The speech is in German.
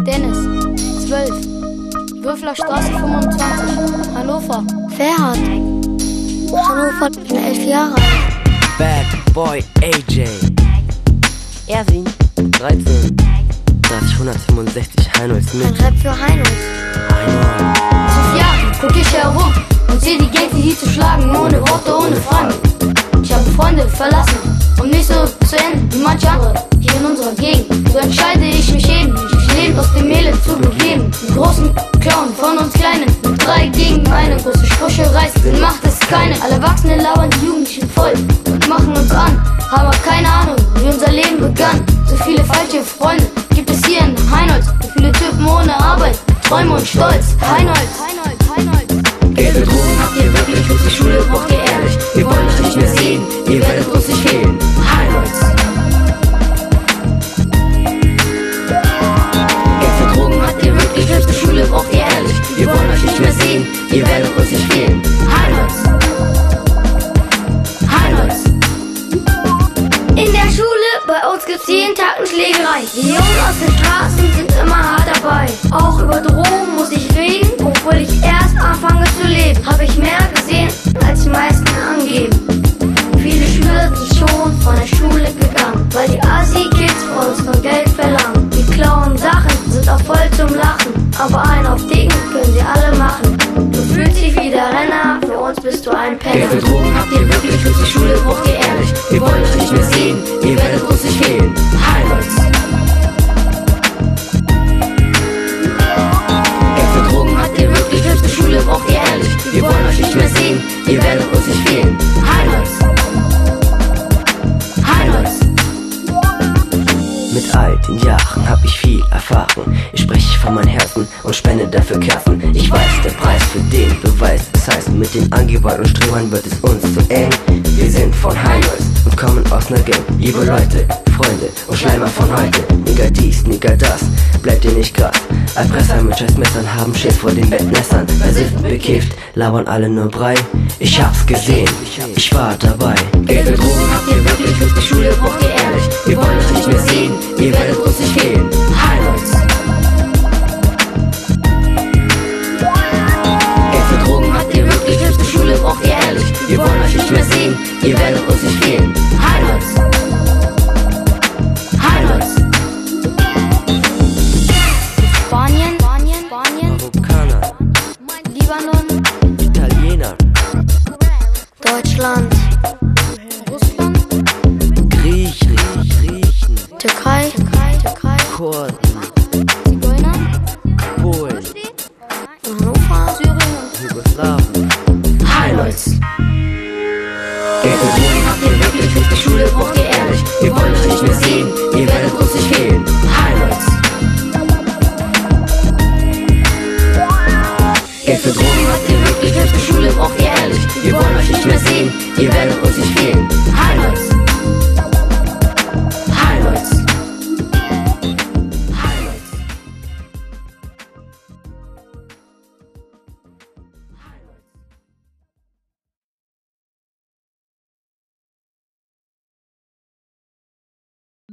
Dennis, 12, Würflerstraße 25, Hannover. Ferhat, Hannover, ich bin 11 Jahre alt. Bad Boy AJ, Erwin, 13, darf ich 165 Heinolds Ein mit. Rap für Heinolds. Heinolds. 5 Jahre guck ich herum und seh die Gangs, die zu schlagen, ohne Worte, ohne Fragen. Ich habe Freunde verlassen, um nicht so zu enden wie manche andere hier in unserer Gegend. So entscheide ich mich eben, mich lebend aus dem Elend zu begeben. Die großen Clown von uns Kleinen, mit 3 gegen eine, große Sprüche reißen, Sinn macht es keine. Alle Erwachsenen labern die Jugendlichen voll und machen uns an, haben aber keine Ahnung, wie unser Leben begann. So viele falsche Freunde gibt es hier in Heinolds, so viele Typen ohne Arbeit, Träume und Stolz. Heinolds. Geld und Drogen habt ihr wirklich, unsere Schule braucht ihr ehrlich. Wir wollen euch nicht mehr sehen, ihr werdet uns nicht fehlen. Heinolds. Geld für Drogen habt ihr wirklich, unsere Schule braucht ihr ehrlich. Wir wollen euch nicht mehr sehen, ihr werdet uns nicht fehlen. Heinolds. Heinolds. In der Schule, bei uns gibt's jeden Tag eine Schlägerei. Die Jungs aus den Straßen sind immer hart dabei. Auch über Drogen muss ich reden, obwohl ich erst anfange zu leben. Hab ich mehr gesehen, als die meisten angeben. Viele Schüler sind schon von der Schule gegangen, weil die Assi-Kids von uns noch Geld verlangen. Die klauen Sachen sind auch voll zum Lachen, aber einen auf Dicken können sie alle machen. Du fühlst dich wie der Renner, für uns bist du ein Penner. Geld für Drogen habt ihr wirklich, unsere Schule braucht ihr ehrlich. Wir wollen euch nicht mehr sehen, ihr werdet uns nicht fehlen. Heinolds. Geld für Drogen habt ihr wirklich, unsere Schule braucht ihr ehrlich. Wir wollen euch nicht mehr sehen, ihr werdet uns nicht fehlen. Heinolds. Heinolds. Mit all den Jahren hab ich viel erfahren. Ich spreche von meinem Herzen und spende dafür Kerzen. Ich weiß, der Preis für den Beweis. Das heißt, mit den Angebern und Strebern wird es uns zu eng. Wir sind von Heinolds und kommen aus ner Gang. Liebe Leute, Freunde und Schleimer von heute. Nigger dies, Nigger das, bleibt ihr nicht krass. Erpresser mit scheiß Messern haben Schiss vor den Bettmessern. Versifft, bekifft, labern alle nur Brei. Ich hab's gesehen, ich war dabei. Geld für Drogen habt ihr wirklich, unsere Schule braucht ihr ehrlich. Wir wollen euch nicht mehr sehen, ihr werdet uns nicht fehlen. Heinolds. Geld für Drogen habt ihr wirklich, unsere Schule braucht ihr ehrlich. Wir wollen euch nicht mehr sehen, ihr werdet uns nicht fehlen. Heinolds. Heinolds. Spanien, Marokkaner, Libanon, Italiener, Deutschland, Russland, Griechen, Türkei, Kurden, Zigeuner, Polen, Hannover, Syrien. Jugoslawen. Heinolds. Geld für Drogen habt ihr wirklich, unsere Schule braucht ihr ehrlich. Wir wollen euch nicht mehr sehen, ihr werdet uns nicht fehlen. Heinolds. Geld für Drogen habt ihr wirklich, unsere Schule braucht ihr ehrlich. Wir wollen euch nicht mehr sehen, ihr werdet uns nicht fehlen.